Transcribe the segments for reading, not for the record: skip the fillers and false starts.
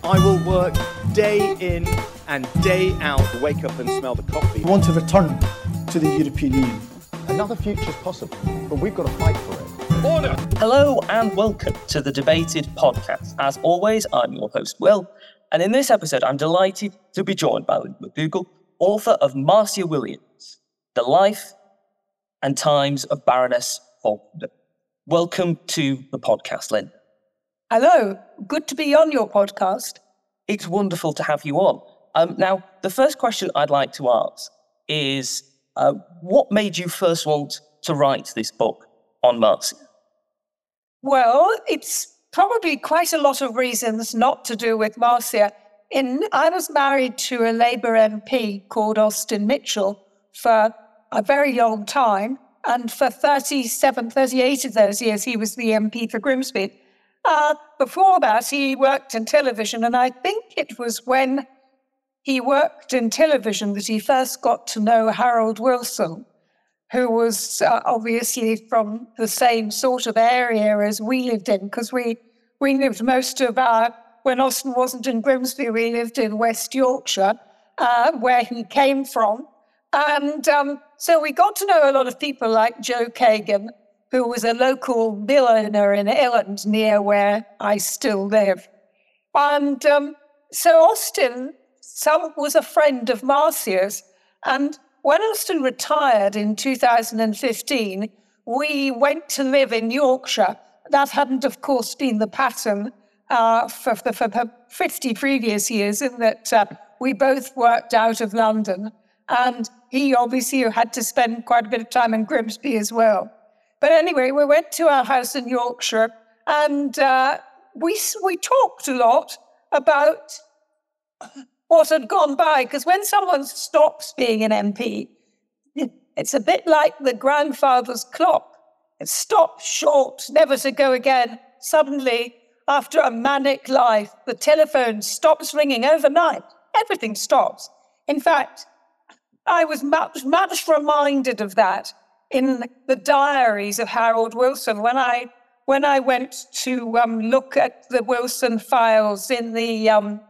I will work day in and day out. Wake up and smell the coffee. We want to return to the European Union. Another future's possible, but we've got to fight for it. Order! Hello and welcome to the Debated podcast. As always, I'm your host, Will, and in this episode, I'm delighted to be joined by Lynn McDougall, author of Marcia Williams, The Life and Times of Baroness Falkner. Welcome to the podcast, Lynn. Hello, good to be on your podcast. It's wonderful to have you on. Now, the first question I'd like to ask is, what made you first want to write this book on Marcia? Well, it's probably quite a lot of reasons not to do with Marcia. I was married to a Labour MP called Austin Mitchell for a very long time, and for 38 of those years, he was the MP for Grimsby. Before that, he worked in television, and I think it was when he worked in television that he first got to know Harold Wilson, who was obviously from the same sort of area as we lived in, because we lived most of when Austin wasn't in Grimsby, we lived in West Yorkshire, where he came from. And so we got to know a lot of people like Joe Kagan, who was a local mill owner in Elland, near where I still live. And so Austin was a friend of Marcia's. And when Austin retired in 2015, we went to live in Yorkshire. That hadn't, of course, been the pattern for the 50 previous years, in that we both worked out of London. And he obviously had to spend quite a bit of time in Grimsby as well. But anyway, we went to our house in Yorkshire, and we talked a lot about what had gone by, because when someone stops being an MP, it's a bit like the grandfather's clock. It stops short, never to go again. Suddenly, after a manic life, the telephone stops ringing overnight. Everything stops. In fact, I was much reminded of that in the diaries of Harold Wilson when I went to look at the Wilson files in the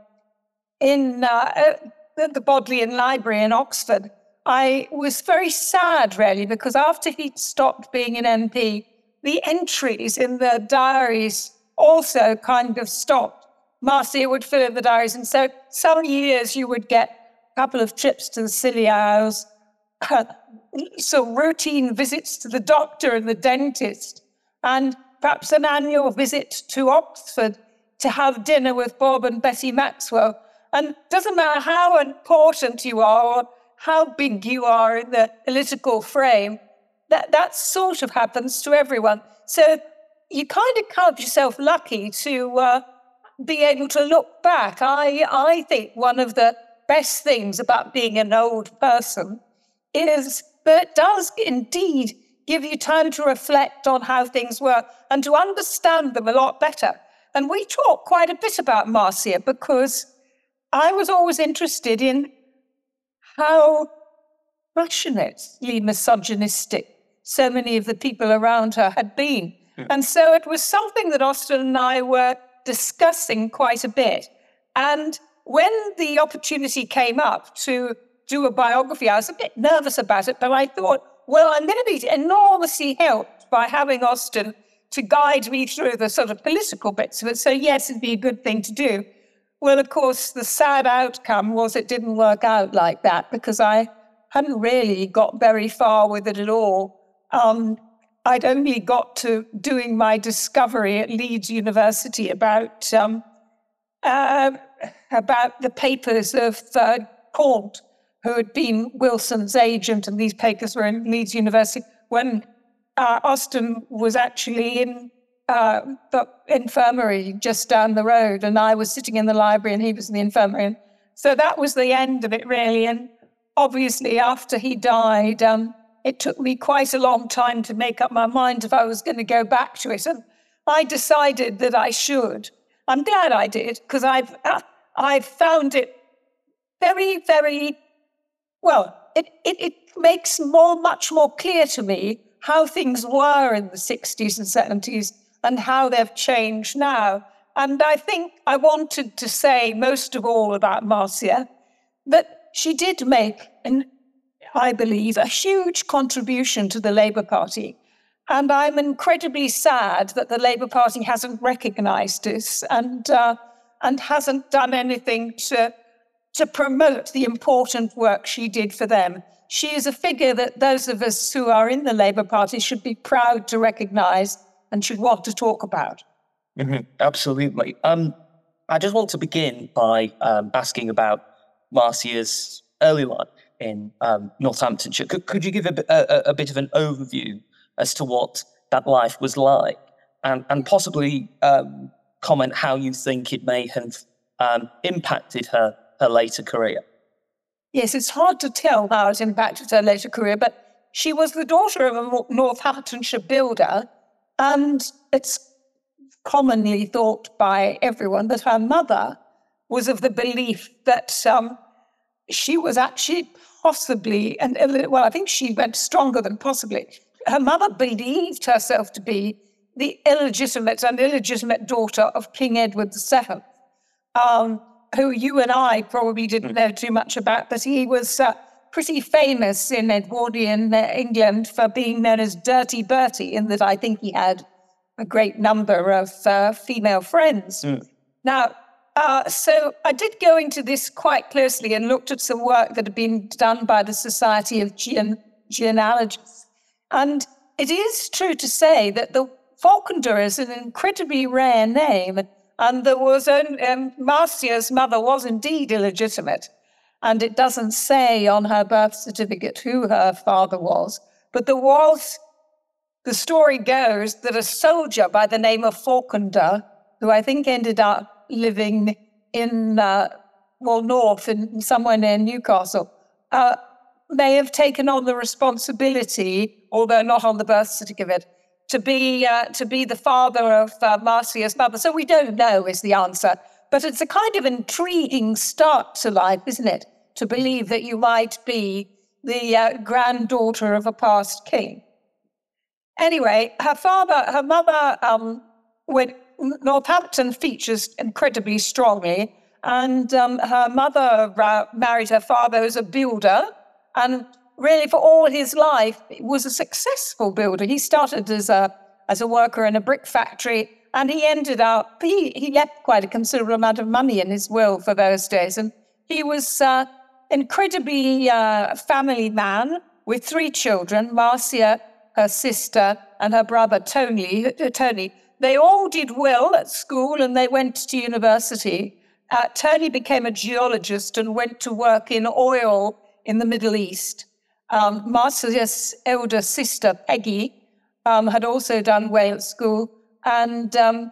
Bodleian Library in Oxford. I was very sad, really, because after he'd stopped being an MP, the entries in the diaries also kind of stopped. Marcia would fill in the diaries, and so some years you would get a couple of trips to the Scilly Isles, so routine visits to the doctor and the dentist, and perhaps an annual visit to Oxford to have dinner with Bob and Betty Maxwell. And it doesn't matter how important you are or how big you are in the political frame, that sort of happens to everyone. So you kind of count yourself lucky to be able to look back. I think one of the best things about being an old person is that it does indeed give you time to reflect on how things were and to understand them a lot better. And we talk quite a bit about Marcia because I was always interested in how passionately misogynistic so many of the people around her had been. Yeah. And so it was something that Austin and I were discussing quite a bit. And when the opportunity came up to do a biography, I was a bit nervous about it, but I thought, well, I'm going to be enormously helped by having Austin to guide me through the sort of political bits of it. So yes, it'd be a good thing to do. Well, of course, the sad outcome was it didn't work out like that because I hadn't really got very far with it at all. I'd only got to doing my discovery at Leeds University about the papers of Paunt, who had been Wilson's agent, and these papers were in Leeds University when Austin was actually in the infirmary just down the road, and I was sitting in the library and he was in the infirmary. And so that was the end of it, really. And obviously, after he died, it took me quite a long time to make up my mind if I was going to go back to it. And I decided that I should. I'm glad I did, because I've found it very, very, well, it makes much more clear to me how things were in the 60s and 70s and how they've changed now. And I think I wanted to say most of all about Marcia, that she did make, I believe, a huge contribution to the Labour Party. And I'm incredibly sad that the Labour Party hasn't recognised this and hasn't done anything to promote the important work she did for them. She is a figure that those of us who are in the Labour Party should be proud to recognise and should want to talk about. Mm-hmm. Absolutely. I just want to begin by asking about Marcia's early life in Northamptonshire. Could you give a bit of an overview as to what that life was like, and possibly comment how you think it may have impacted her later career? Yes, it's hard to tell how it impacted her later career, but she was the daughter of a Northamptonshire builder, and it's commonly thought by everyone that her mother was of the belief that she was actually possibly, well, I think she went stronger than possibly. Her mother believed herself to be the illegitimate daughter of King Edward VII, who you and I probably didn't know too much about, but he was pretty famous in Edwardian England for being known as Dirty Bertie, in that I think he had a great number of female friends. Now, so I did go into this quite closely and looked at some work that had been done by the Society of Genealogists. And it is true to say that the Falkender is an incredibly rare name, and there was Marcia's mother was indeed illegitimate, and it doesn't say on her birth certificate who her father was, but there was, the story goes, that a soldier by the name of Falkender, who I think ended up living in, north, in somewhere near Newcastle, may have taken on the responsibility, although not on the birth certificate, to be the father of Marcia's mother. So we don't know is the answer. But it's a kind of intriguing start to life, isn't it? To believe that you might be the granddaughter of a past king. Anyway, her mother, when Northampton features incredibly strongly, and her mother married her father as a builder, and really for all his life was a successful builder. He started as a worker in a brick factory, and he ended up, he left quite a considerable amount of money in his will for those days, and he was incredibly family man with 3 children, Marcia, her sister, and her brother Tony. They all did well at school and they went to university. Tony became a geologist and went to work in oil in the Middle East. Marcia's elder sister, Peggy, had also done well at school. And there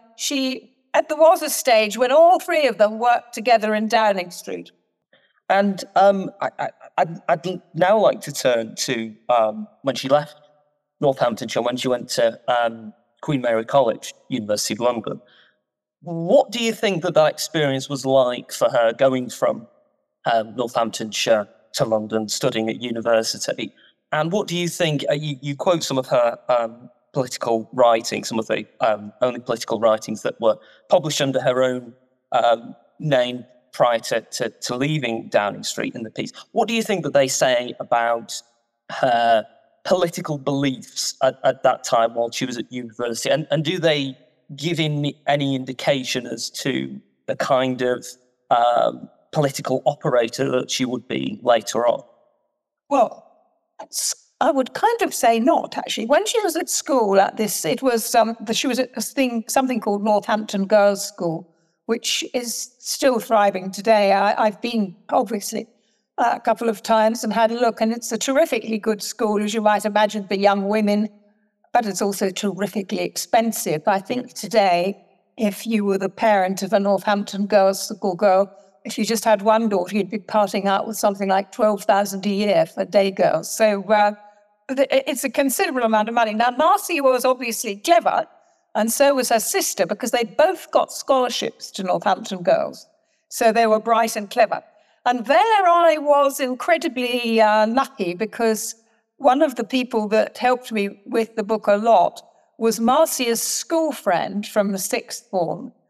was a stage when all 3 of them worked together in Downing Street. And I'd now like to turn to when she left Northamptonshire, when she went to Queen Mary College, University of London. What do you think that experience was like for her, going from Northamptonshire to London, studying at university? And what do you think, you quote some of her political writings, some of the only political writings that were published under her own name prior to leaving Downing Street in the piece. What do you think that they say about her political beliefs at that time while she was at university? And do they give any indication as to the kind of political operator that she would be later on? Well, I would kind of say not, actually. When she was at school at this, it was she was at something called Northampton Girls' School, which is still thriving today. I've been, obviously, a couple of times and had a look, and it's a terrifically good school, as you might imagine, for young women, but it's also terrifically expensive. I think today, if you were the parent of a Northampton Girls' School girl, if you just had one daughter, you'd be parting out with something like $12,000 a year for day girls. So it's a considerable amount of money. Now, Marcia was obviously clever, and so was her sister, because they both got scholarships to Northampton Girls. So they were bright and clever. And there I was incredibly lucky, because one of the people that helped me with the book a lot was Marcia's school friend from the 6th form.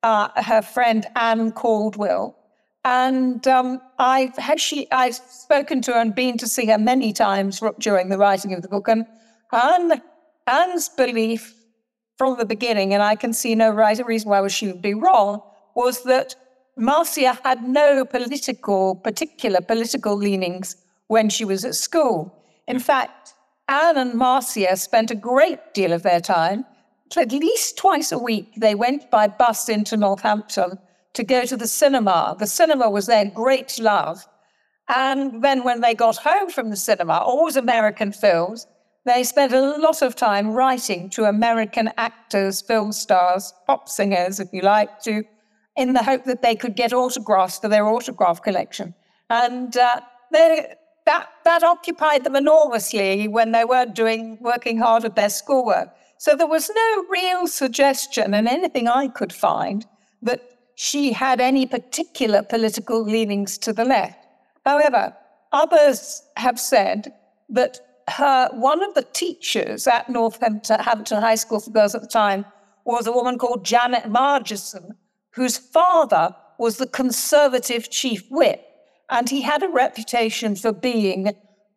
her friend Anne Caldwell. And I've spoken to her and been to see her many times during the writing of the book. And Anne's belief from the beginning, and I can see no reason why she would be wrong, was that Marcia had no particular political leanings when she was at school. In fact, Anne and Marcia spent a great deal of their time, at least twice a week, they went by bus into Northampton to go to the cinema. The cinema was their great love. And then when they got home from the cinema, always American films, they spent a lot of time writing to American actors, film stars, pop singers, if you like, in the hope that they could get autographs for their autograph collection. And that occupied them enormously when they weren't working hard at their schoolwork. So there was no real suggestion in anything I could find that she had any particular political leanings to the left. However, others have said that one of the teachers at Northampton High School for Girls at the time was a woman called Janet Margeson, whose father was the Conservative chief whip, and he had a reputation for being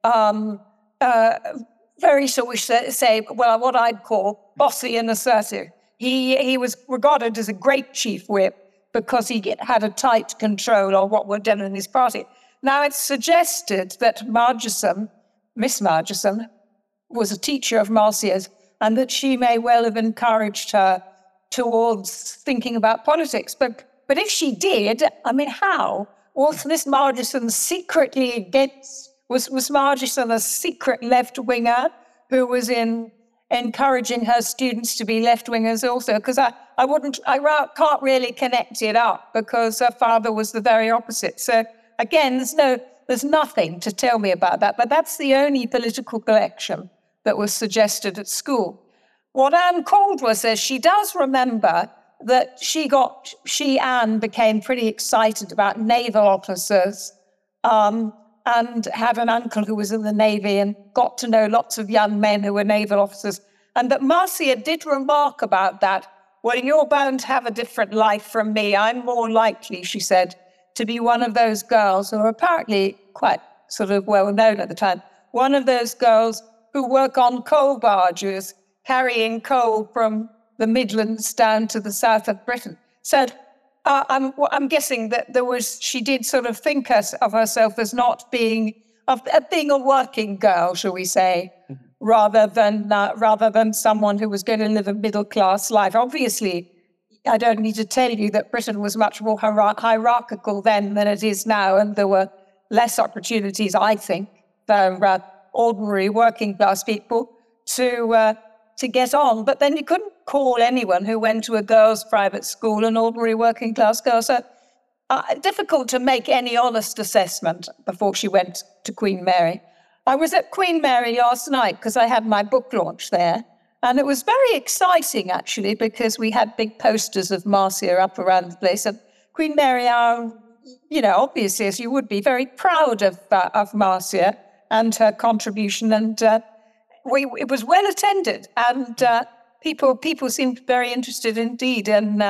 very, shall we say, well, what I'd call bossy and assertive. He was regarded as a great chief whip because he had a tight control on what were done in his party. Now, it's suggested that Miss Margeson, was a teacher of Marcia's, and that she may well have encouraged her towards thinking about politics. But if she did, I mean, how? Was Miss Margeson secretly against? Was Margeson a secret left-winger who was encouraging her students to be left-wingers also? Because I can't really connect it up, because her father was the very opposite. So again, there's nothing to tell me about that. But that's the only political connection that was suggested at school. What Anne Caldwell says, she does remember that Anne became pretty excited about naval officers, and had an uncle who was in the Navy and got to know lots of young men who were naval officers. And that Marcia did remark about that. Well, you're bound to have a different life from me. I'm more likely, she said, to be one of those girls who are apparently quite sort of well-known at the time, one of those girls who work on coal barges, carrying coal from the Midlands down to the south of Britain. So I'm guessing that she did sort of think of herself as not being a working girl, shall we say, rather than someone who was going to live a middle-class life. Obviously, I don't need to tell you that Britain was much more hierarchical then than it is now, and there were less opportunities, I think, for ordinary working-class people to get on. But then you couldn't call anyone who went to a girls' private school an ordinary working-class girl. So difficult to make any honest assessment before she went to Queen Mary. I was at Queen Mary last night because I had my book launch there. And it was very exciting, actually, because we had big posters of Marcia up around the place. And Queen Mary are, obviously, as you would be, very proud of Marcia and her contribution. And it was well attended, and people seemed very interested indeed.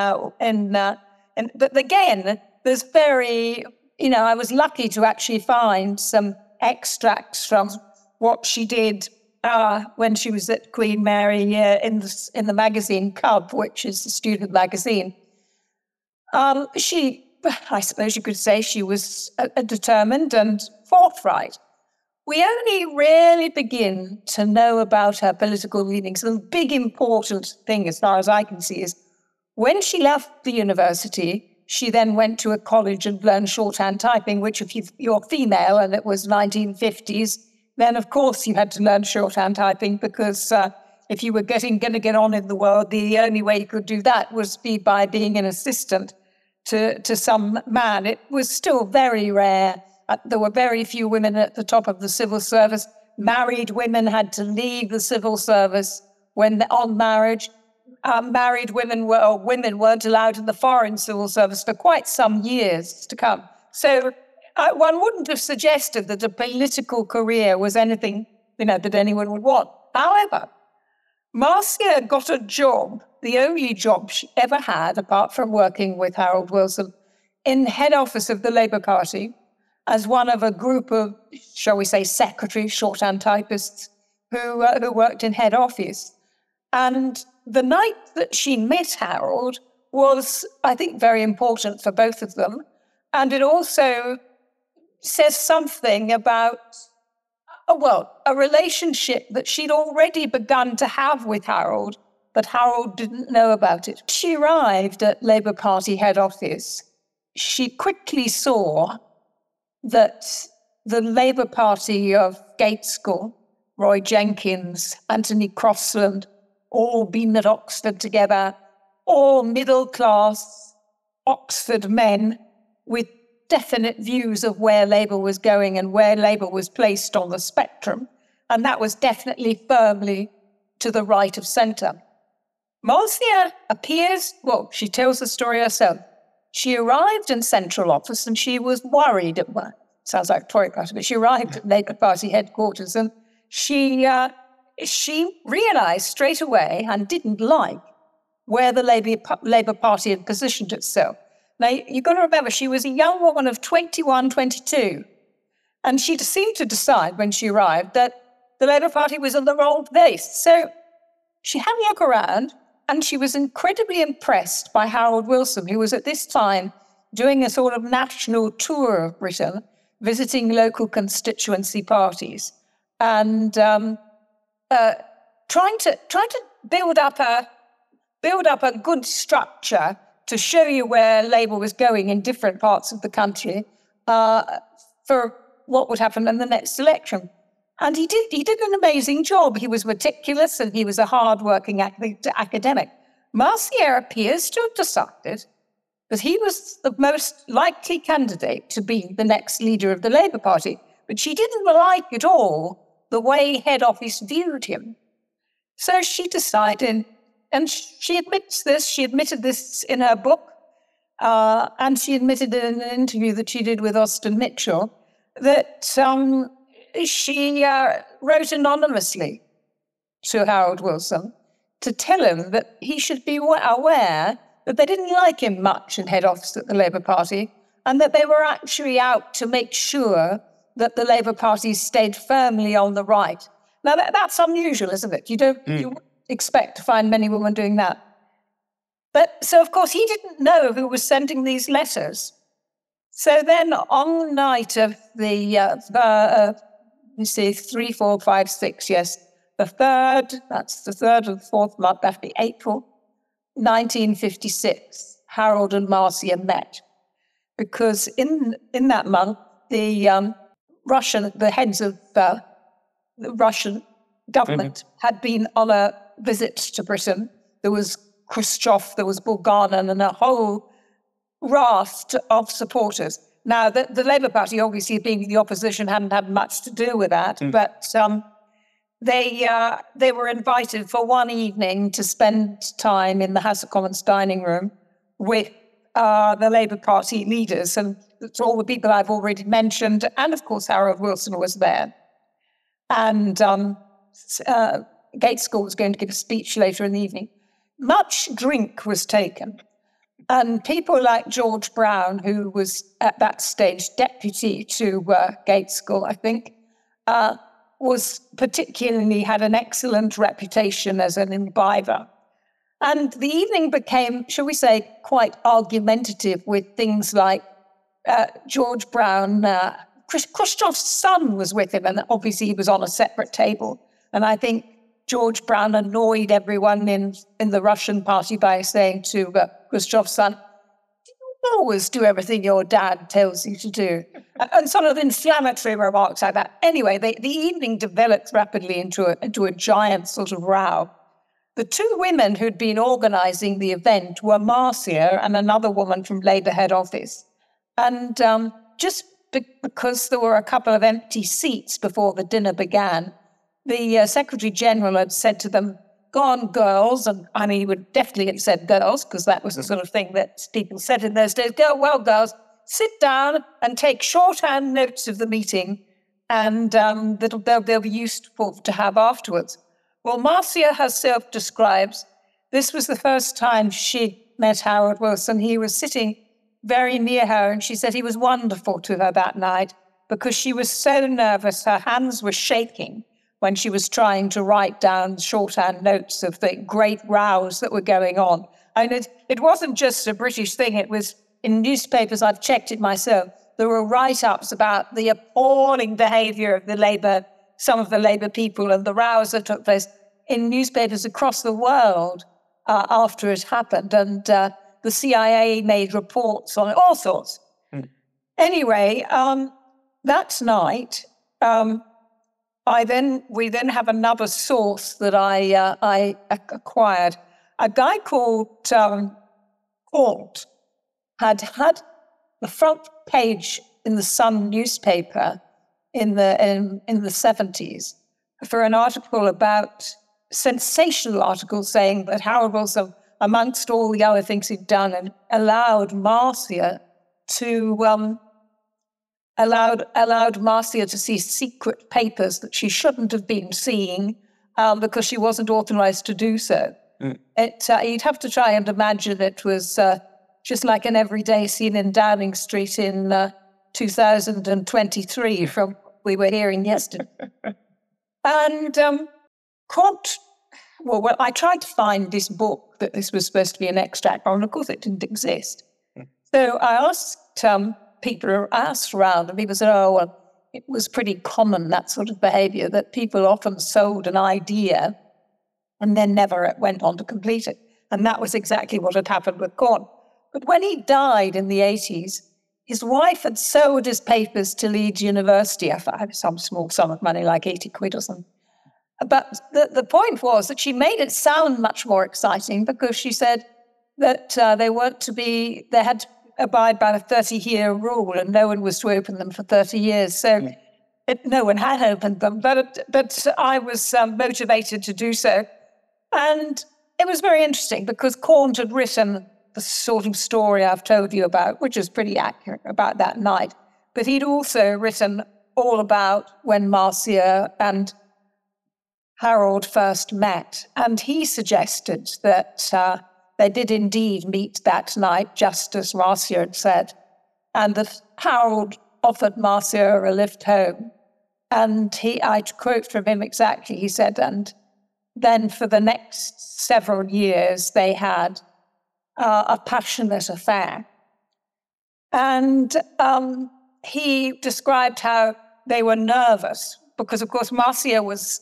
But again, there's I was lucky to actually find some extracts from what she did when she was at Queen Mary in the magazine Cub, which is the student magazine. I suppose you could say she was determined and forthright. We only really begin to know about her political leanings. The big important thing, as far as I can see, is when she left the university, she then went to a college and learned shorthand typing, which if you're female and it was 1950s, then of course you had to learn shorthand typing, because if you were going to get on in the world, the only way you could do that was by being an assistant to some man. It was still very rare. There were very few women at the top of the civil service. Married women had to leave the civil service on marriage. Married women weren't allowed in the foreign civil service for quite some years to come. So one wouldn't have suggested that a political career was anything that anyone would want. However, Marcia got a job, the only job she ever had, apart from working with Harold Wilson, in head office of the Labour Party as one of a group of, shall we say, secretaries, shorthand typists who worked in head office. And the night that she met Harold was, I think, very important for both of them. And it also says something about, a relationship that she'd already begun to have with Harold, but Harold didn't know about it. She arrived at Labour Party head office. She quickly saw that the Labour Party of Gaitskell, Roy Jenkins, Anthony Crossland, all been at Oxford together, all middle-class Oxford men with definite views of where Labour was going and where Labour was placed on the spectrum, and that was definitely firmly to the right of centre. Marcia appears, she tells the story herself. She arrived in central office and she was worried at work. Sounds like Tory party, but she arrived at Labour Party headquarters and she realised straight away and didn't like where the Labour Party had positioned itself. Now, you've got to remember, she was a young woman of 21, 22, and she seemed to decide when she arrived that the Labour Party was in the wrong place. So she had a look around, and she was incredibly impressed by Harold Wilson, who was at this time doing a sort of national tour of Britain, visiting local constituency parties, and trying to build up a good structure to show you where Labour was going in different parts of the country for what would happen in the next election. And he did an amazing job. He was meticulous and he was a hard-working academic. Marcia appears to have decided that he was the most likely candidate to be the next leader of the Labour Party, but she didn't like at all the way head office viewed him. So she decided, and she admitted this in her book, and she admitted in an interview that she did with Austin Mitchell, that she wrote anonymously to Harold Wilson to tell him that he should be aware that they didn't like him much in head office at the Labour Party, and that they were actually out to make sure that the Labour Party stayed firmly on the right. Now, that's unusual, isn't it? You wouldn't expect to find many women doing that. But so, of course, he didn't know who was sending these letters. So then on the night of the 3, 4, 5, 6, yes, the 3rd, that's the 3rd and 4th month, that'd be April 1956, Harold and Marcia met. Because in that month, the heads of the Russian government had been on a visit to Britain. There was Khrushchev, there was Bulganin, and a whole raft of supporters. Now, the Labour Party, obviously being the opposition, hadn't had much to do with that, but they were invited for one evening to spend time in the House of Commons dining room with the Labour Party leaders, and it's all the people I've already mentioned, and of course Harold Wilson was there. And Gaitskell was going to give a speech later in the evening. Much drink was taken, and people like George Brown, who was at that stage deputy to Gaitskell, I think, had an excellent reputation as an imbiber. And the evening became, shall we say, quite argumentative with things like George Brown. Khrushchev's son was with him, and obviously he was on a separate table. And I think George Brown annoyed everyone in the Russian party by saying to Khrushchev's son, "You always do everything your dad tells you to do." And sort of inflammatory remarks like that. Anyway, the evening developed rapidly into a giant sort of row. The two women who'd been organising the event were Marcia and another woman from Labour head office. And just because there were a couple of empty seats before the dinner began, the Secretary-General had said to them, "Go on, girls," and I mean, he would definitely have said girls, because that was the sort of thing that people said in those days. "Well, girls, sit down and take shorthand notes of the meeting, and they'll be useful to have afterwards." Well, Marcia herself describes this was the first time she met Harold Wilson. He was sitting very near her, and she said he was wonderful to her that night because she was so nervous. Her hands were shaking when she was trying to write down shorthand notes of the great rows that were going on. And it wasn't just a British thing. It was in newspapers. I've checked it myself. There were write-ups about the appalling behaviour of some of the Labour people and the rows that took place in newspapers across the world after it happened. And the CIA made reports on it, all sorts. Anyway, that night, we then have another source that I acquired. A guy called Court had the front page in the Sun newspaper in the 70s for an article sensational article saying that Harold Wilson, amongst all the other things he'd done, and allowed Marcia to see secret papers that she shouldn't have been seeing because she wasn't authorized to do so. You'd have to try and imagine it was just like an everyday scene in Downing Street in 2023 from what we were hearing yesterday. And Comte, well, I tried to find this book that this was supposed to be an extract from, and of course it didn't exist. So I asked people around, and people said, oh, well, it was pretty common, that sort of behavior, that people often sold an idea and then never went on to complete it. And that was exactly what had happened with Corn. But when he died in the 80s, his wife had sold his papers to Leeds University for some small sum of money, like 80 quid or something. But the point was that she made it sound much more exciting because she said that they had to abide by the 30-year rule and no one was to open them for 30 years. So no one had opened them, but I was motivated to do so. And it was very interesting because Corn had written the sort of story I've told you about, which is pretty accurate about that night. But he'd also written all about when Marcia and Harold first met. And he suggested that they did indeed meet that night, just as Marcia had said, and that Harold offered Marcia a lift home. And I quote from him exactly, he said, and then for the next several years, they had a passionate affair. And he described how they were nervous because, of course, Marcia was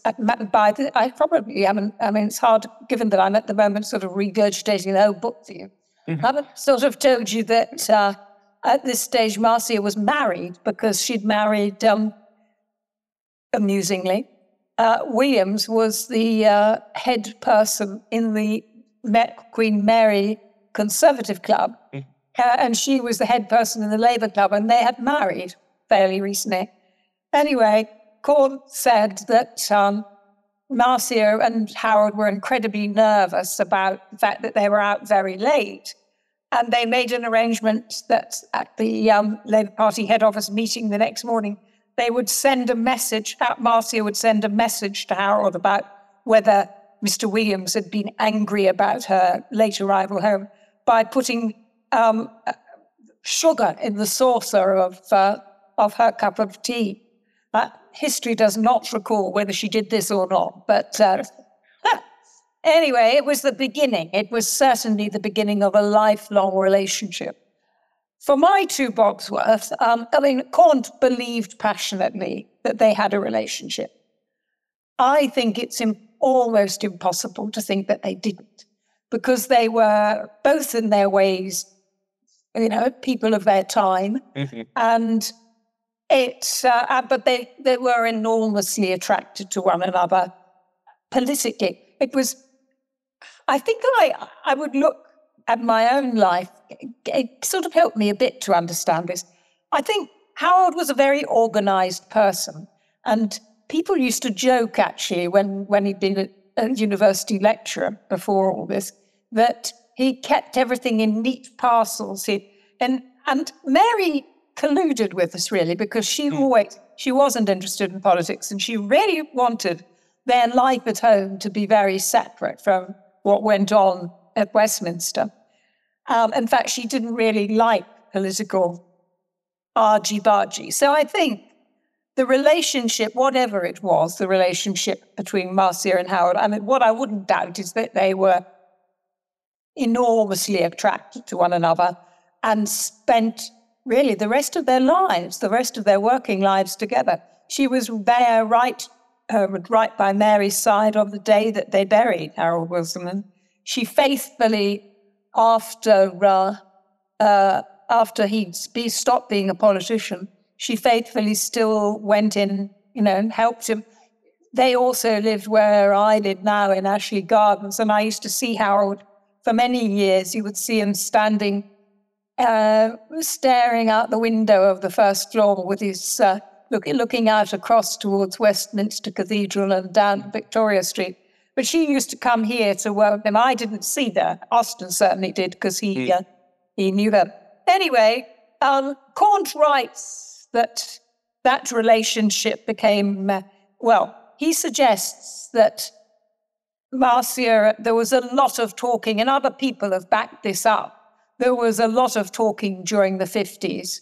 it's hard, given that I'm at the moment sort of regurgitating the whole book for you. I haven't sort of told you that at this stage, Marcia was married because she'd married, amusingly, Williams was the head person in the Queen Mary Conservative Club, and she was the head person in the Labour Club, and they had married fairly recently. Anyway, Corn said that Marcia and Harold were incredibly nervous about the fact that they were out very late, and they made an arrangement that at the Labour Party head office meeting the next morning, they would send a message, Marcia would send a message to Harold about whether Mr. Williams had been angry about her late arrival home by putting sugar in the saucer of her cup of tea. History does not recall whether she did this or not, but anyway, it was the beginning. It was certainly the beginning of a lifelong relationship. For my two Bogsworth, Corn believed passionately that they had a relationship. I think it's almost impossible to think that they didn't, because they were both in their ways, people of their time, and but they were enormously attracted to one another politically. I think that I would look at my own life. It sort of helped me a bit to understand this. I think Harold was a very organized person, and people used to joke, actually, when he'd been a university lecturer before all this, that he kept everything in neat parcels. And Mary colluded with us, really, because she wasn't interested in politics, and she really wanted their life at home to be very separate from what went on at Westminster. In fact, she didn't really like political argy-bargy. So I think the relationship, whatever it was, the relationship between Marcia and Harold, I mean, what I wouldn't doubt is that they were enormously attracted to one another and spent really the rest of their lives, the rest of their working lives together. She was there right by Mary's side on the day that they buried Harold Wilson. She faithfully, after he'd stopped being a politician, she faithfully still went in, and helped him. They also lived where I live now in Ashley Gardens, and I used to see Harold for many years. You would see him standing, staring out the window of the first floor with his, looking out across towards Westminster Cathedral and down Victoria Street. But she used to come here to work with him. I didn't see her. Austin certainly did, because he knew her. Anyway, Cornt writes that relationship became, he suggests that Marcia, there was a lot of talking, and other people have backed this up. There was a lot of talking during the 50s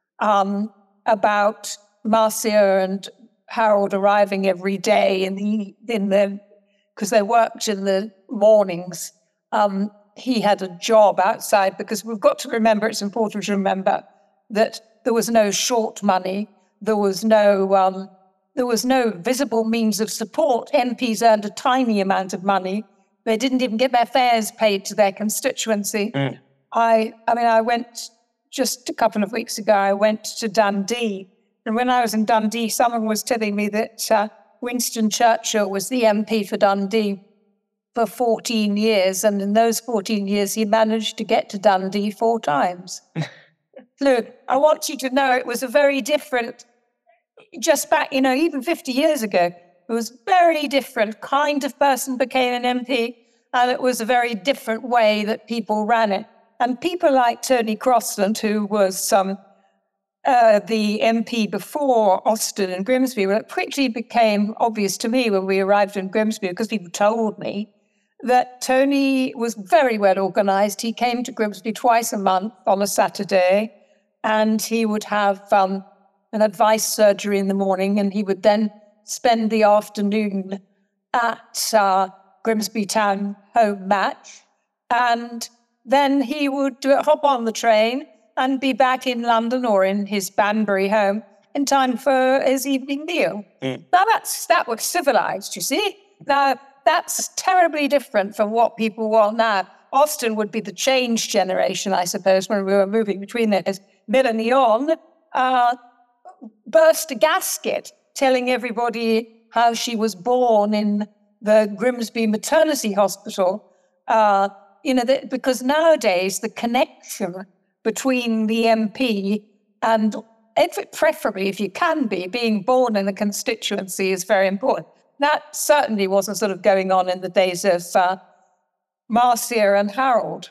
about Marcia and Harold arriving every day because they worked in the mornings. He had a job outside, because we've got to remember, it's important to remember that there was no short money. There was no visible means of support. MPs earned a tiny amount of money. They didn't even get their fares paid to their constituency. I went just a couple of weeks ago, I went to Dundee. And when I was in Dundee, someone was telling me that Winston Churchill was the MP for Dundee for 14 years. And in those 14 years, he managed to get to Dundee 4 times. Look, I want you to know it was a very different, just back, even 50 years ago, it was a very different kind of person became an MP, and it was a very different way that people ran it. And people like Tony Crosland, who was the MP before Austin and Grimsby, well, it quickly became obvious to me when we arrived in Grimsby, because people told me that Tony was very well organised. He came to Grimsby twice a month on a Saturday, and he would have an advice surgery in the morning, and he would then spend the afternoon at Grimsby Town home match, and then he would hop on the train and be back in London or in his Banbury home in time for his evening meal. Now that was civilised, you see. Now that's terribly different from what people want now. Austin would be the change generation, I suppose, when we were moving between those. Melanie On burst a gasket telling everybody how she was born in the Grimsby Maternity Hospital, because nowadays the connection between the MP and, preferably if you can be, being born in the constituency is very important. That certainly wasn't sort of going on in the days of Marcia and Harold.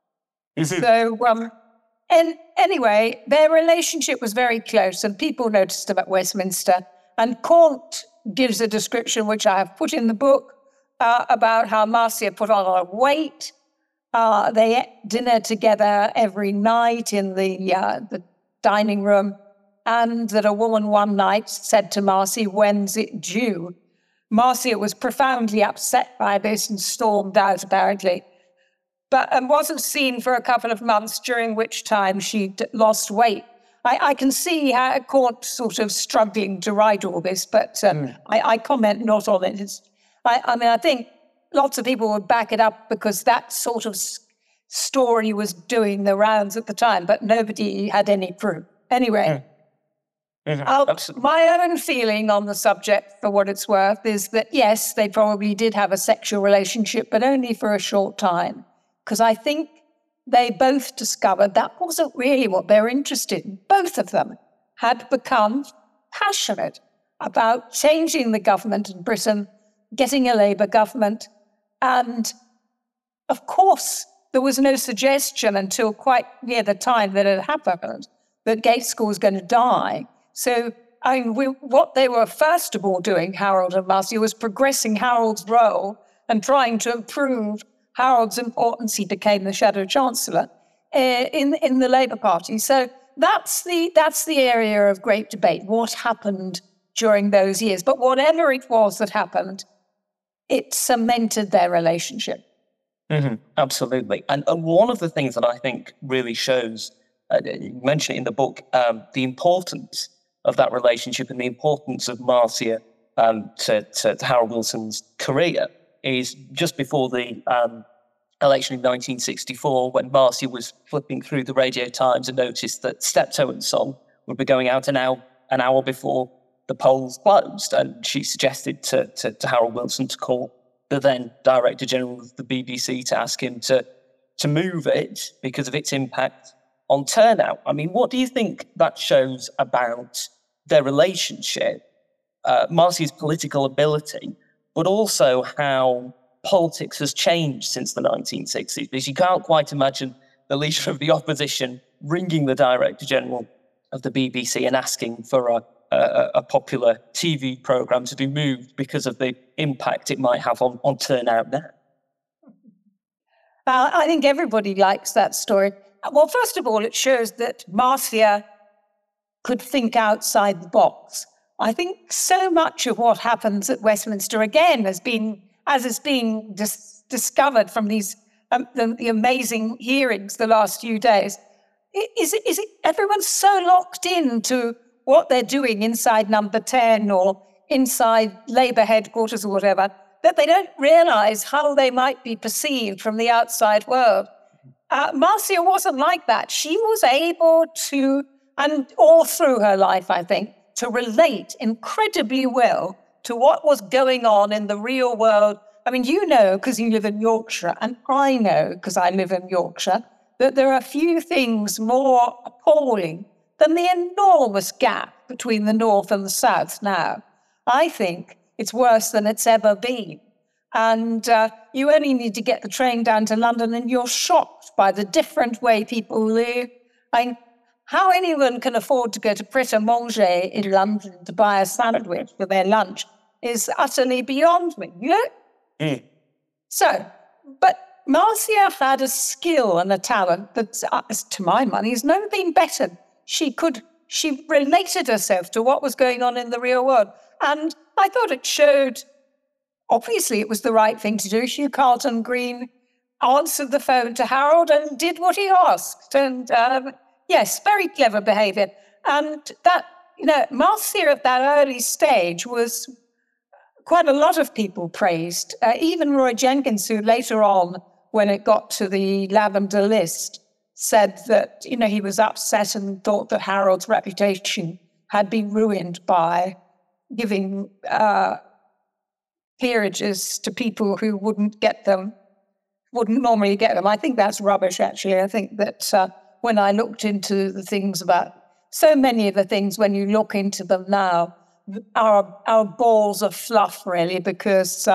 So, and anyway, their relationship was very close, and people noticed them at Westminster. And Cornt gives a description, which I have put in the book, about how Marcia put on a lot of weight. They ate dinner together every night in the dining room, and that a woman one night said to Marcia, "When's it due?" Marcia was profoundly upset by this and stormed out, apparently, and wasn't seen for a couple of months, during which time she'd lost weight. I can see how Cornt sort of struggling to write all this, but I comment not on it. I think lots of people would back it up because that sort of story was doing the rounds at the time, but nobody had any proof. Anyway, my own feeling on the subject, for what it's worth, is that, yes, they probably did have a sexual relationship, but only for a short time. Because I think they both discovered that wasn't really what they were interested in. Both of them had become passionate about changing the government in Britain, getting a Labour government. And, of course, there was no suggestion until quite near the time that it happened that Gaitskell was going to die. So I mean, what they were first of all doing, Harold and Marcia, was progressing Harold's role and trying to improve Harold's importance. He became the Shadow Chancellor in the Labour Party. So that's the area of great debate, what happened during those years. But whatever it was that happened, it cemented their relationship. Mm-hmm, absolutely. And one of the things that I think really shows, you mention it in the book, the importance of that relationship and the importance of Marcia to Harold Wilson's career is just before the election in 1964, when Marcia was flipping through the Radio Times and noticed that Steptoe and Son would be going out an hour before the polls closed, and she suggested to Harold Wilson to call the then Director General of the BBC to ask him to move it because of its impact on turnout. I mean, what do you think that shows about their relationship, Marcia's political ability, but also how politics has changed since the 1960s? Because you can't quite imagine the leader of the opposition ringing the Director General of the BBC and asking for a popular TV programme to be moved because of the impact it might have on turnout now. I think everybody likes that story. Well, first of all, it shows that Marcia could think outside the box. I think so much of what happens at Westminster, again, has been discovered from these the amazing hearings the last few days. Is it everyone's so locked into what they're doing inside Number 10 or inside Labour headquarters or whatever, that they don't realise how they might be perceived from the outside world. Marcia wasn't like that. She was able to, and all through her life, I think, to relate incredibly well to what was going on in the real world. I mean, you know, because you live in Yorkshire, and I know, because I live in Yorkshire, that there are few things more appalling than the enormous gap between the North and the South now. I think it's worse than it's ever been. And you only need to get the train down to London and you're shocked by the different way people live. I mean, how anyone can afford to go to Pret a Manger in London to buy a sandwich for their lunch is utterly beyond me, you know? Mm. So, but Marcia had a skill and a talent that, to my money, has never been better. She related herself to what was going on in the real world. And I thought it showed, obviously it was the right thing to do. Hugh Carlton Green answered the phone to Harold and did what he asked. And yes, very clever behaviour. And that, you know, Marcia at that early stage was quite a lot of people praised. Even Roy Jenkins, who later on, when it got to the Lavender list, said that, you know, he was upset and thought that Harold's reputation had been ruined by giving peerages to people who wouldn't normally get them. I think that's rubbish, actually. I think that when I looked into the things about, so many of the things, when you look into them now, our balls of fluff, really, because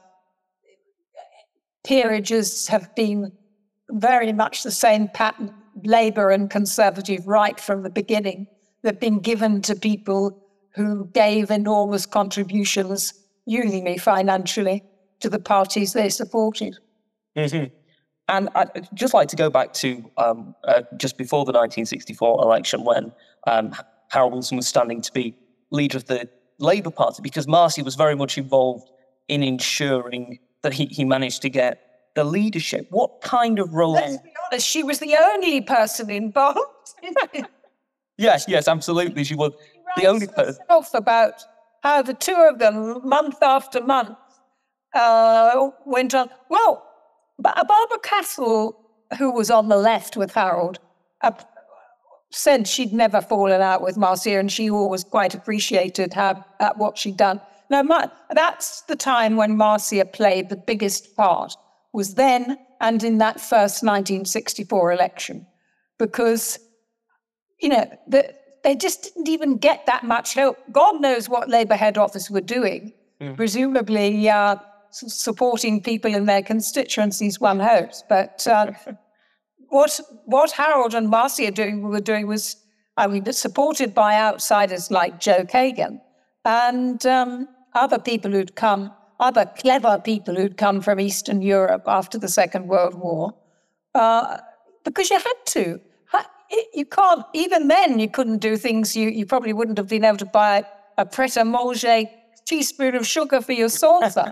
peerages have been very much the same pattern, Labour and Conservative, right from the beginning. They've been given to people who gave enormous contributions, usually financially, to the parties they supported. Mm-hmm. And I'd just like to go back to just before the 1964 election, when Harold Wilson was standing to be leader of the Labour Party, because Marcia was very much involved in ensuring that he managed to get the leadership. What kind of role? Let's be honest, she was the only person involved. Yes, absolutely. She was the only person. About how the two of them, month after month, went on. Well, Barbara Castle, who was on the left with Harold, said she'd never fallen out with Marcia, and she always quite appreciated what she'd done. Now, that's the time when Marcia played the biggest part, was then and in that first 1964 election, because, you know, they just didn't even get that much help. God knows what Labour head office were doing, presumably supporting people in their constituencies, one hopes. But what Harold and Marcia were doing was I mean, supported by outsiders like Joe Kagan and other clever people who'd come from Eastern Europe after the Second World War, because you had to. You can't, even then, you couldn't do things. You probably wouldn't have been able to buy a Pret-a-Manger teaspoon of sugar for your saucer,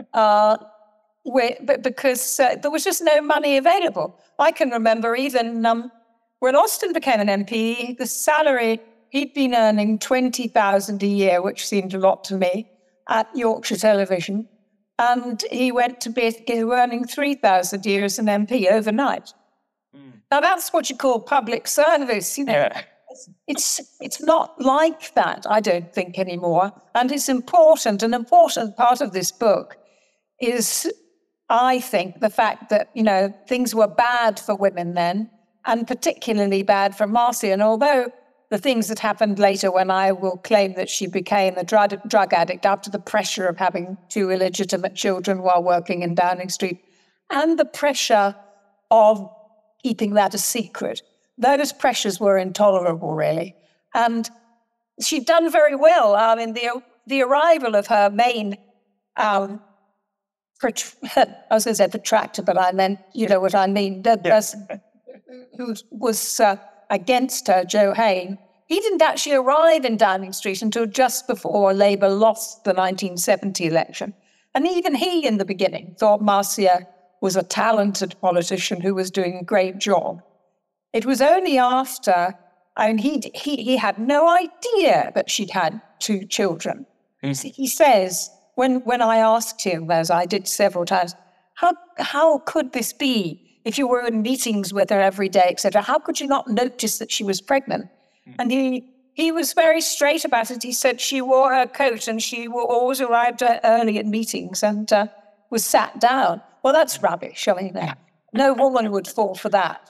because there was just no money available. I can remember even when Austin became an MP, the salary, he'd been earning $20,000 a year, which seemed a lot to me, at Yorkshire Television, and he went to bed earning $3,000 a year as an MP overnight. Now, that's what you call public service, you know. Yeah. It's not like that, I don't think, anymore. And it's important. An important part of this book is, I think, the fact that, you know, things were bad for women then, and particularly bad for Marcia. And although the things that happened later, when I will claim that she became a drug addict after the pressure of having 2 illegitimate children while working in Downing Street, and the pressure of keeping that a secret, those pressures were intolerable, really. And she'd done very well. I mean, the arrival of her main, I was going to say protractor, but I meant, you know what I mean, the person who was against her, Joe Hayne, he didn't actually arrive in Downing Street until just before Labour lost the 1970 election. And even he, in the beginning, thought Marcia was a talented politician who was doing a great job. It was only after, I mean, he had no idea that she'd had 2 children. He says, when I asked him, as I did several times, how could this be? If you were in meetings with her every day, etc., how could you not notice that she was pregnant? And he was very straight about it. He said she wore her coat and she always arrived early at meetings and was sat down. Well, that's rubbish. I mean, no woman would fall for that.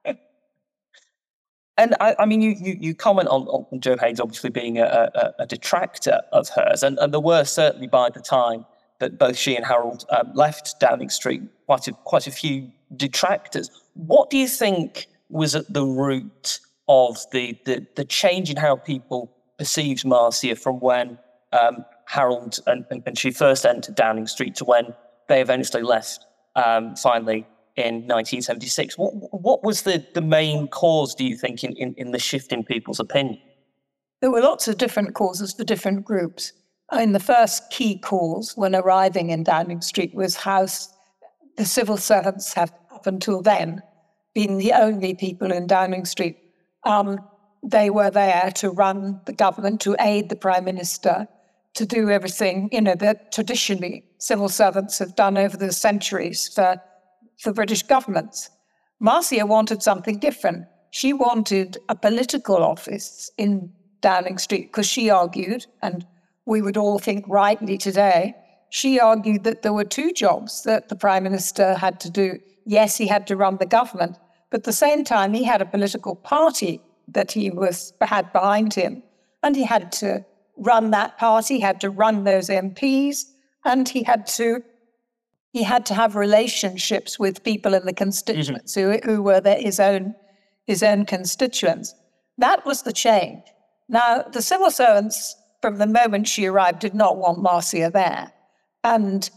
And I mean, you comment on Joe Haynes obviously being a detractor of hers, and there were certainly, by the time that both she and Harold left Downing Street, quite a few detractors. What do you think was at the root of the change in how people perceived Marcia from when Harold and she first entered Downing Street to when they eventually left finally in 1976? What was the main cause, do you think, in the shift in people's opinion? There were lots of different causes for different groups. I mean, the first key cause when arriving in Downing Street was how the civil servants have, up until then, been the only people in Downing Street. They were there to run the government, to aid the Prime Minister, to do everything, you know, that traditionally civil servants have done over the centuries for British governments. Marcia wanted something different. She wanted a political office in Downing Street because she argued, and we would all think rightly today, she argued that there were 2 jobs that the Prime Minister had to do. Yes, he had to run the government, but at the same time, he had a political party that he had behind him, and he had to run that party, had to run those MPs, and he had to have relationships with people in the constituents who were his own constituents. That was the change. Now, the civil servants, from the moment she arrived, did not want Marcia there. And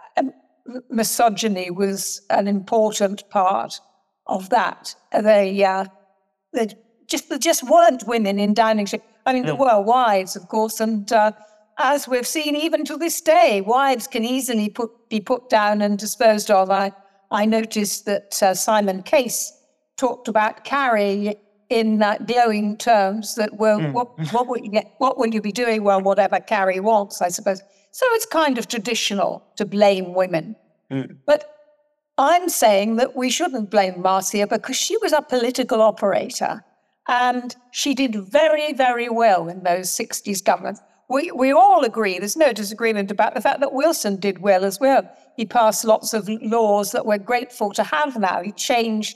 misogyny was an important part of that. There just weren't women in Downing Street. I mean, there were wives, of course, and as we've seen even to this day, wives can easily be put down and disposed of. I noticed that Simon Case talked about Carrie in glowing terms that, well, what will you be doing? Well, whatever Carrie wants, I suppose. So it's kind of traditional to blame women. But I'm saying that we shouldn't blame Marcia because she was a political operator and she did very, very well in those 60s governments. We all agree, there's no disagreement about the fact that Wilson did well as well. He passed lots of laws that we're grateful to have now. He changed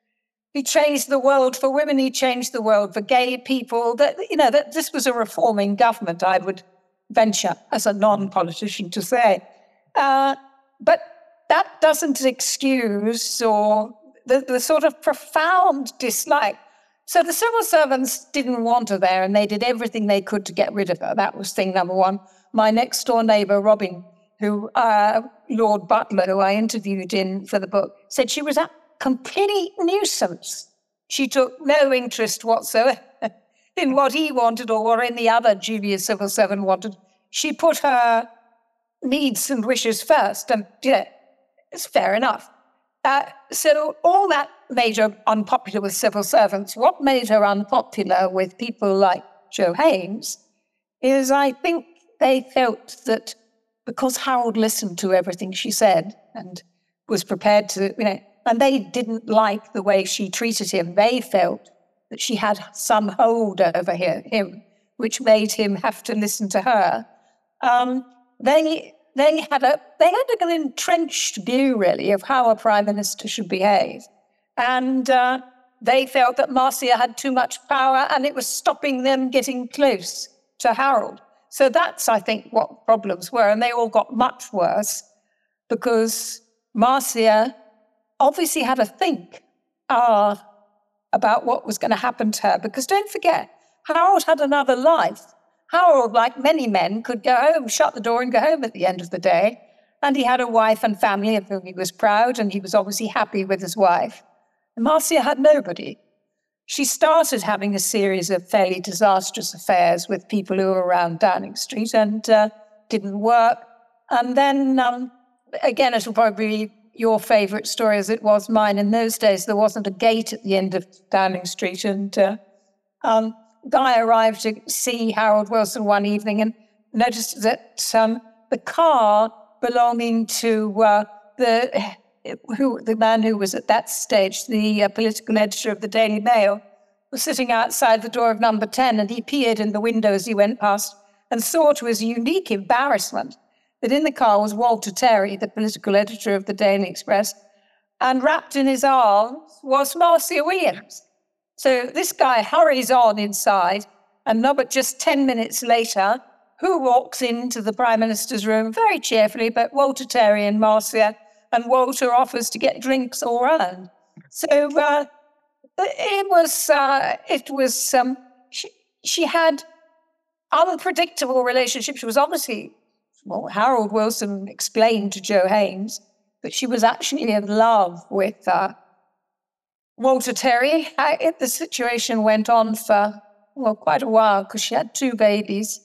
the world for women. He changed the world for gay people. That this was a reforming government, I would venture as a non-politician to say. But that doesn't excuse or the sort of profound dislike. So the civil servants didn't want her there, and they did everything they could to get rid of her. That was thing number one. My next-door neighbour, Robin, who Lord Butler, who I interviewed for the book, said she was a complete nuisance. She took no interest whatsoever in what he wanted or what any other junior civil servant wanted. She put her needs and wishes first, and it's fair enough. So all that made her unpopular with civil servants. What made her unpopular with people like Joe Haynes is, I think, they felt that because Harold listened to everything she said and was prepared to, and they didn't like the way she treated him. They felt that she had some hold over him, which made him have to listen to her. They had an entrenched view, really, of how a prime minister should behave. And they felt that Marcia had too much power and it was stopping them getting close to Harold. So that's, I think, what problems were. And they all got much worse because Marcia obviously had to think about what was going to happen to her. Because don't forget, Harold had another life. Harold, like many men, could go home, shut the door and go home at the end of the day. And he had a wife and family of whom he was proud, and he was obviously happy with his wife. And Marcia had nobody. She started having a series of fairly disastrous affairs with people who were around Downing Street and didn't work. And then, again, it'll probably be your favourite story as it was mine. In those days, there wasn't a gate at the end of Downing Street, and Guy arrived to see Harold Wilson one evening and noticed that the car belonging to the man who was at that stage the political editor of the Daily Mail was sitting outside the door of number 10, and he peered in the window as he went past and saw to his unique embarrassment that in the car was Walter Terry, the political editor of the Daily Express, and wrapped in his arms was Marcia Williams. So this guy hurries on inside, and not but just 10 minutes later, who walks into the Prime Minister's room very cheerfully, but Walter Terry and Marcia, and Walter offers to get drinks all round. So she had unpredictable relationships. She was obviously, Harold Wilson explained to Joe Haynes that she was actually in love with Walter Terry. The situation went on for, quite a while because she had 2 babies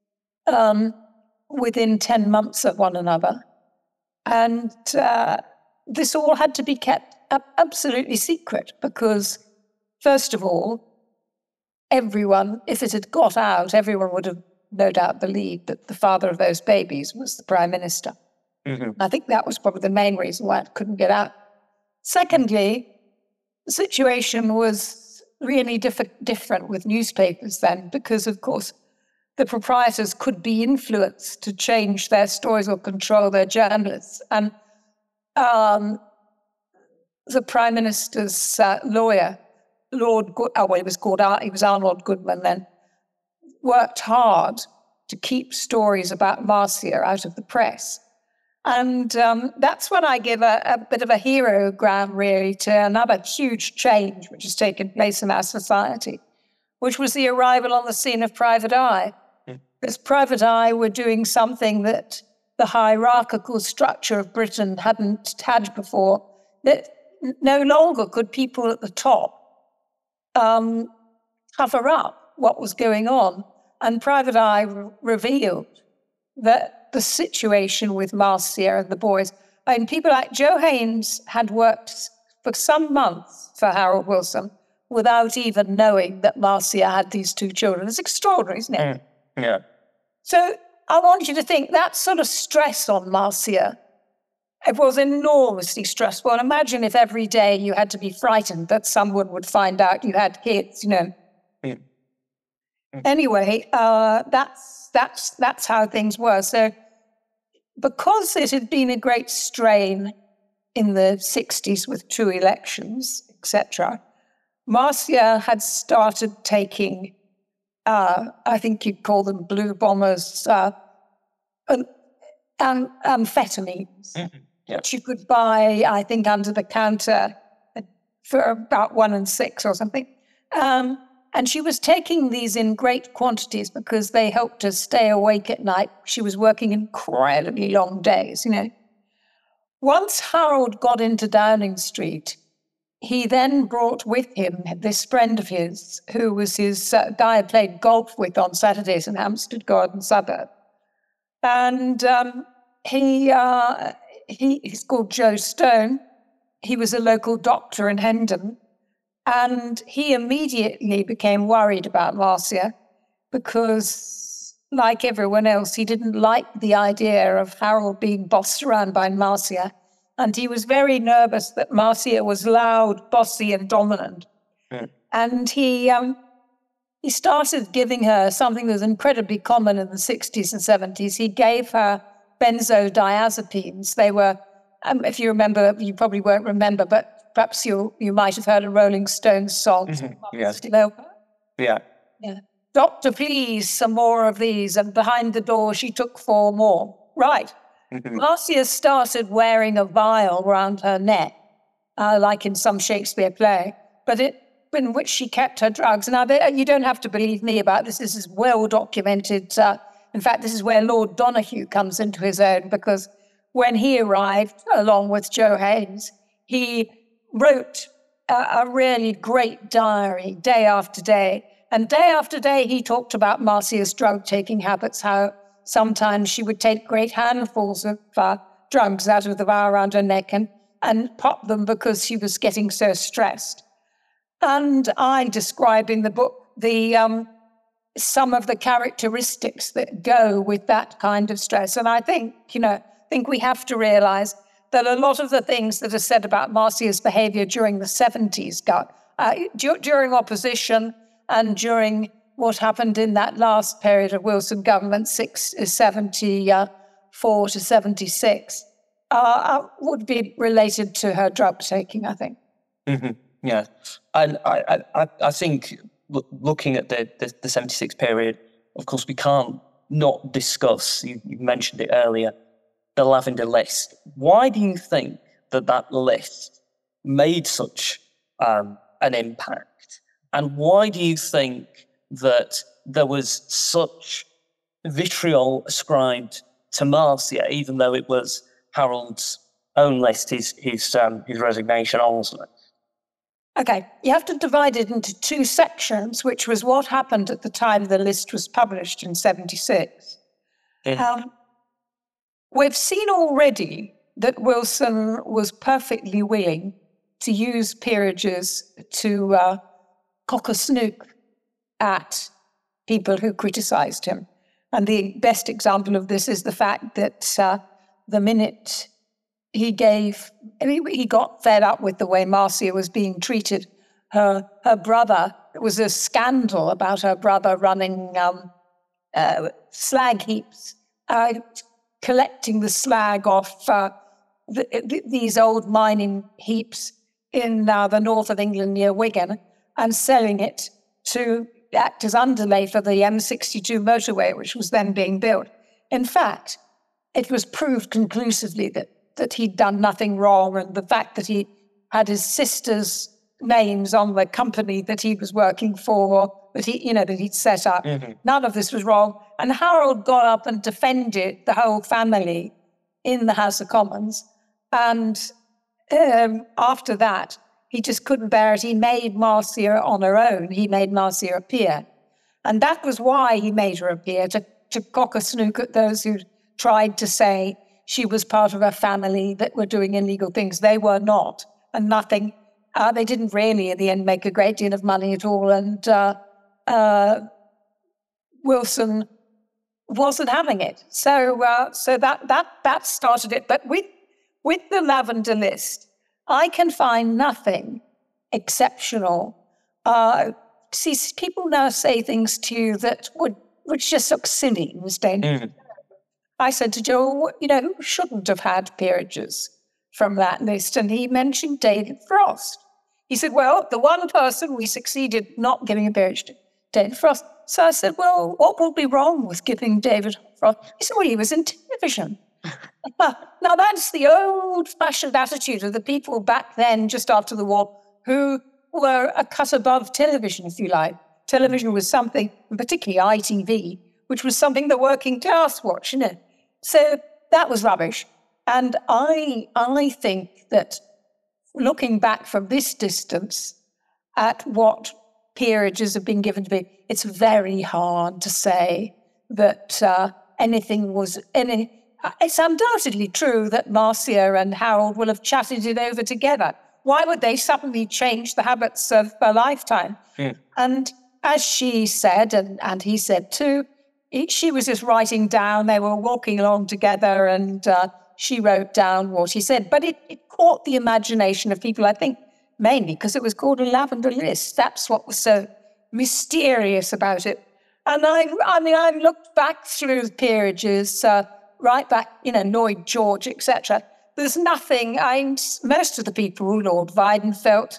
within 10 months of one another. And this all had to be kept absolutely secret because, first of all, everyone, if it had got out, everyone would have no doubt believed that the father of those babies was the Prime Minister. Mm-hmm. I think that was probably the main reason why it couldn't get out. Secondly, the situation was really different with newspapers then because, of course, the proprietors could be influenced to change their stories or control their journalists. And the Prime Minister's lawyer, he was Arnold Goodman then, worked hard to keep stories about Marcia out of the press. And that's when I give a bit of a herogram, really, to another huge change which has taken place in our society, which was the arrival on the scene of Private Eye. Because Private Eye were doing something that the hierarchical structure of Britain hadn't had before, that no longer could people at the top cover up what was going on. And Private Eye revealed that the situation with Marcia and the boys, people like Joe Haynes had worked for some months for Harold Wilson without even knowing that Marcia had these 2 children. It's extraordinary, isn't it? Yeah. So I want you to think that sort of stress on Marcia, it was enormously stressful. And imagine if every day you had to be frightened that someone would find out you had kids, Yeah. Anyway, that's how things were. So because it had been a great strain in the 60s with 2 elections, etc., Marcia had started taking I think you'd call them blue bombers, amphetamines, which you could buy, I think, under the counter for about 1 and 6 or something. And she was taking these in great quantities because they helped her stay awake at night. She was working incredibly long days, Once Harold got into Downing Street, he then brought with him this friend of his, who was his guy I played golf with on Saturdays in Hampstead Garden suburb. And he's called Joe Stone. He was a local doctor in Hendon. And he immediately became worried about Marcia because, like everyone else, he didn't like the idea of Harold being bossed around by Marcia. And he was very nervous that Marcia was loud, bossy, and dominant. Mm. And he started giving her something that was incredibly common in the 60s and 70s. He gave her benzodiazepines. They were, if you remember, you probably won't remember, but perhaps you might have heard a Rolling Stones song. Mm-hmm. Yes. Yeah. Doctor, please, some more of these. And behind the door, she took 4 more. Right. Mm-hmm. Marcia started wearing a vial around her neck, like in some Shakespeare play, but in which she kept her drugs. Now, you don't have to believe me about this. This is well documented. In fact, this is where Lord Donahue comes into his own, because when he arrived, along with Joe Haynes, he wrote a really great diary day after day. And day after day, he talked about Marcia's drug-taking habits, how sometimes she would take great handfuls of drugs out of the vial around her neck and pop them because she was getting so stressed. And I describe in the book some of the characteristics that go with that kind of stress. And I think we have to realize that a lot of the things that are said about Marcia's behavior during the 70s, during opposition and during what happened in that last period of Wilson government, 74 to 76, would be related to her drug taking, I think. Mm-hmm. Yeah. And I think looking at the 76 period, of course, we can't not discuss, you mentioned it earlier, the Lavender List. Why do you think that list made such an impact? And why do you think that there was such vitriol ascribed to Marcia, even though it was Harold's own list, his resignation also? Okay, you have to divide it into 2 sections, which was what happened at the time the list was published in 76. We've seen already that Wilson was perfectly willing to use peerages to cock a snook at people who criticized him. And the best example of this is the fact that the minute he got fed up with the way Marcia was being treated. Her brother, it was a scandal about her brother running slag heaps, collecting the slag off these old mining heaps in the north of England near Wigan and selling it to act as underlay for the M62 motorway, which was then being built. In fact, it was proved conclusively that he'd done nothing wrong, and the fact that he had his sister's names on the company that he was working for, that he'd set up. Mm-hmm. None of this was wrong. And Harold got up and defended the whole family in the House of Commons. And after that, he just couldn't bear it. He made Marcia on her own. He made Marcia a peer. And that was why he made her a peer, to cock a snook at those who tried to say she was part of a family that were doing illegal things. They were not, and nothing. They didn't really, in the end, make a great deal of money at all. And Wilson wasn't having it. So that started it. But with the Lavender List, I can find nothing exceptional. See, people now say things to you that would just look silly and was dangerous. Mm. I said to Joe, who shouldn't have had peerages from that list? And he mentioned David Frost. He said, well, the one person we succeeded not giving a peerage to, David Frost. So I said, well, what would be wrong with giving David Frost? He said, well, he was in television. Now, that's the old-fashioned attitude of the people back then, just after the war, who were a cut above television, if you like. Television was something, and particularly ITV, which was something the working class watched, you know. So that was rubbish. And I think that looking back from this distance at what peerages have been given to me, it's very hard to say that anything was any. It's undoubtedly true that Marcia and Harold will have chatted it over together. Why would they suddenly change the habits of a lifetime? And as she said, and he said too, she was just writing down, they were walking along together, and she wrote down what he said. But it caught the imagination of people, I think, mainly because it was called a lavender list. That's what was so mysterious about it. And I looked back through the peerages, right back, you know, Lloyd George, etc. There's nothing, most of the people, Lord Weidenfeld,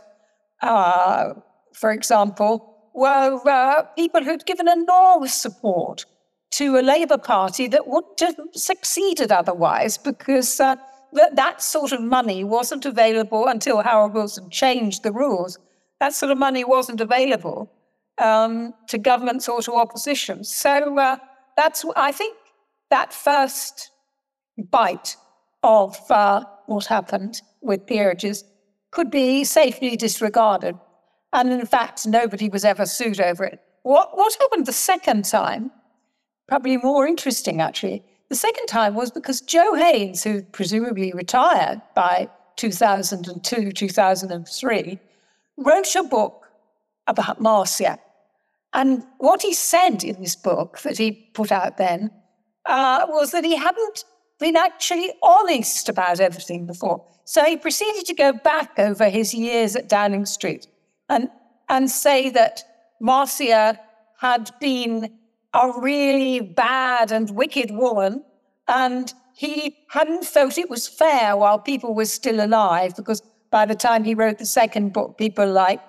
for example, were people who'd given enormous support to a Labour Party that wouldn't have succeeded otherwise, because that sort of money wasn't available until Harold Wilson changed the rules. That sort of money wasn't available to governments or to opposition. So I think that first bite of what happened with peerages could be safely disregarded. And in fact, nobody was ever sued over it. What happened the second time, probably more interesting actually, the second time was because Joe Haynes, who presumably retired by 2002, 2003, wrote a book about Marcia. And what he said in this book that he put out then was that he hadn't been actually honest about everything before. So he proceeded to go back over his years at Downing Street and say that Marcia had been a really bad and wicked woman, and he hadn't felt it was fair while people were still alive, because by the time he wrote the second book, people like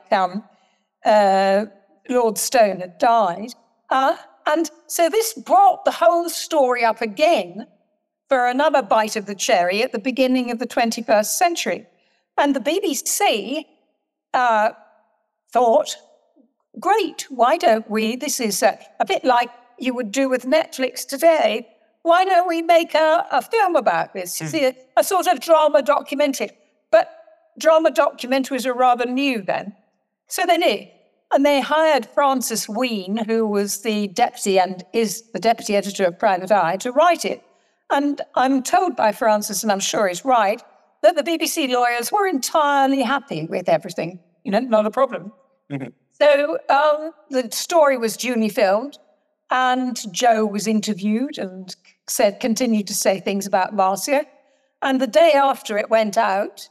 Lord Stone had died. And so this brought the whole story up again for another bite of the cherry at the beginning of the 21st century. And the BBC thought, great, why don't we, this is a bit like you would do with Netflix today, why don't we make a film about this? You see, a sort of drama documentary. But drama documentaries are rather new then. So they did. And they hired Francis Wheen, who was the deputy and is the deputy editor of Private Eye, to write it. And I'm told by Francis, and I'm sure he's right, that the BBC lawyers were entirely happy with everything. You know, not a problem. Mm-hmm. So the story was duly filmed, and Joe was interviewed and continued to say things about Marcia. And the day after it went out,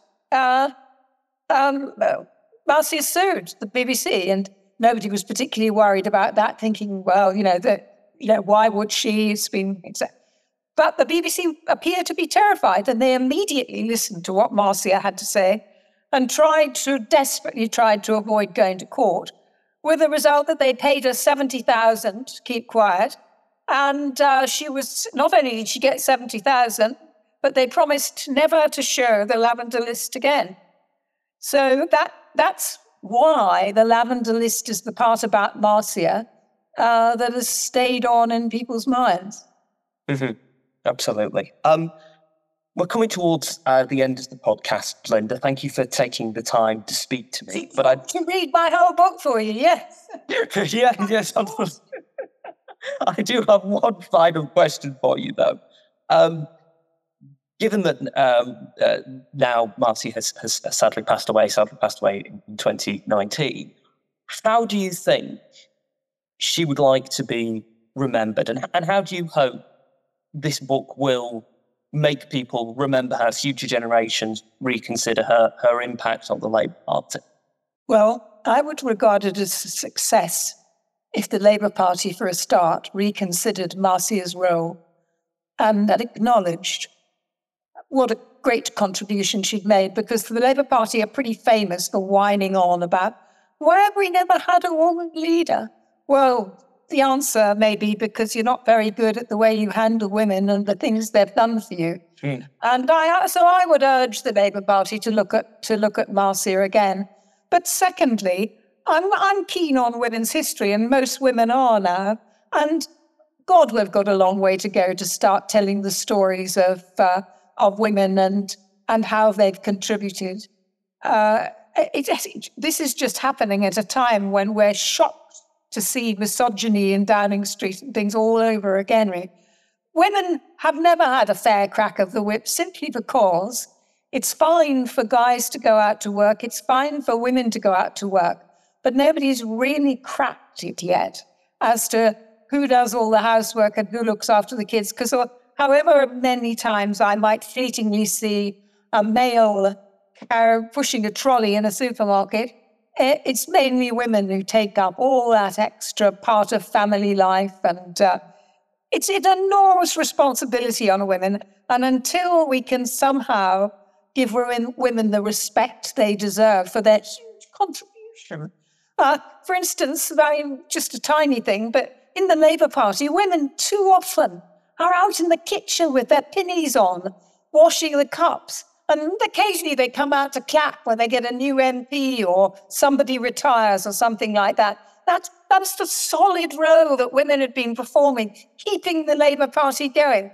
Marcia sued the BBC, and nobody was particularly worried about that, thinking, well, why would she? It's been. But the BBC appeared to be terrified, and they immediately listened to what Marcia had to say and desperately tried to avoid going to court, with the result that they paid her $70,000 to keep quiet. And she was, not only did she get $70,000, but they promised never to show the lavender list again. So that's why the lavender list is the part about Marcia that has stayed on in people's minds. Mm-hmm. Absolutely. We're coming towards the end of the podcast, Linda. Thank you for taking the time to speak to me. But I can read my whole book for you, yes. yes. I do have one final question for you, though. Given that now Marcia has sadly passed away in 2019, how do you think she would like to be remembered? And how do you hope this book will make people remember her, future generations reconsider her impact on the Labour Party? Well, I would regard it as a success if the Labour Party, for a start, reconsidered Marcia's role and that acknowledged what a great contribution she'd made, because the Labour Party are pretty famous for whining on about, why have we never had a woman leader? Well, the answer may be because you're not very good at the way you handle women and the things they've done for you. And so I would urge the Labour Party to look at Marcia again. But secondly, I'm keen on women's history, and most women are now. And God, we've got a long way to go to start telling the stories of women and how they've contributed. This is just happening at a time when we're shocked to see misogyny in Downing Street and things all over again. Really. Women have never had a fair crack of the whip simply because it's fine for guys to go out to work, it's fine for women to go out to work, but nobody's really cracked it yet as to who does all the housework and who looks after the kids. Because however many times I might fleetingly see a male pushing a trolley in a supermarket, it's mainly women who take up all that extra part of family life, and it's an enormous responsibility on women. And until we can somehow give women the respect they deserve for their huge contribution. For instance, just a tiny thing, but in the Labour Party, women too often are out in the kitchen with their pinnies on, washing the cups. And occasionally they come out to clap when they get a new MP or somebody retires or something like that. That's the solid role that women had been performing, keeping the Labour Party going.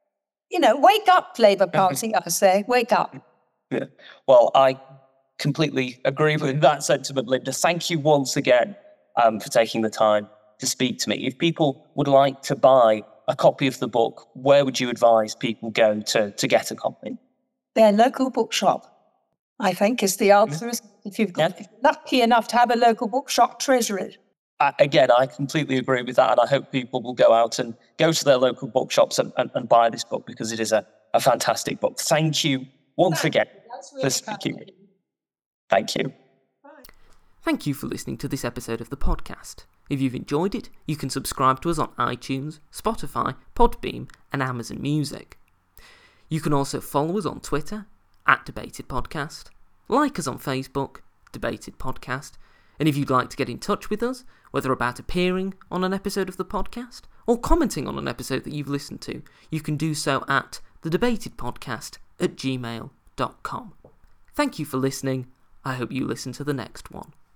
Wake up, Labour Party, I say, wake up. Yeah. Well, I completely agree with that sentiment, Linda. Thank you once again for taking the time to speak to me. If people would like to buy a copy of the book, where would you advise people go to get a copy? Their local bookshop, I think, is the answer. If you've got lucky enough to have a local bookshop, treasure it. Again, I completely agree with that, and I hope people will go out and go to their local bookshops and buy this book, because it is a fantastic book. Thank you once again for speaking. Thank you. Thank you for listening to this episode of the podcast. If you've enjoyed it, you can subscribe to us on iTunes, Spotify, Podbean, and Amazon Music. You can also follow us on Twitter, @DebatedPodcast, like us on Facebook, Debated Podcast, and if you'd like to get in touch with us, whether about appearing on an episode of the podcast or commenting on an episode that you've listened to, you can do so at thedebatedpodcast@gmail.com. Thank you for listening. I hope you listen to the next one.